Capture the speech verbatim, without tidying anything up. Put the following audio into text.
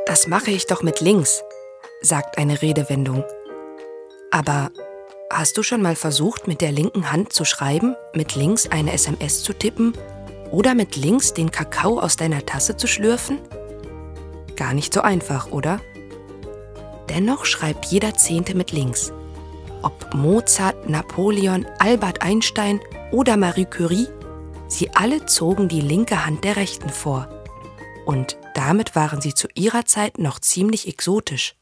Das mache ich doch mit links, sagt eine Redewendung. Aber hast du schon mal versucht, mit der linken Hand zu schreiben, mit links eine S M S zu tippen oder mit links den Kakao aus deiner Tasse zu schlürfen? Gar nicht so einfach, oder? Dennoch schreibt jeder Zehnte mit links. Ob Mozart, Napoleon, Albert Einstein oder Marie Curie, sie alle zogen die linke Hand der Rechten vor. Und damit waren sie zu ihrer Zeit noch ziemlich exotisch.